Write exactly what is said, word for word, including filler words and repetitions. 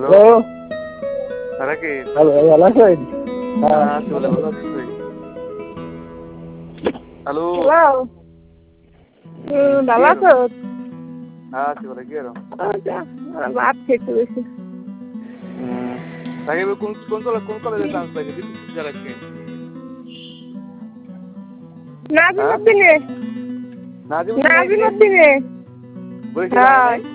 Hello hello তারা কি hello ভালো আছেন? হ্যাঁ আছি বলে ভালো আছিস তুই? হ্যালো হ্যালো হুম ভালো আছো? হ্যাঁ আছি বলে কি আরো আচ্ছা ভাত খেতে বসে তাকে কোন কোন কলেজ কোন কলেজে চান্স পাইছে দিদি আজকে নাজিমুদ্দিনে নাজিমুদ্দিনে নাজিমুদ্দিনে বরিশাল যায় নাই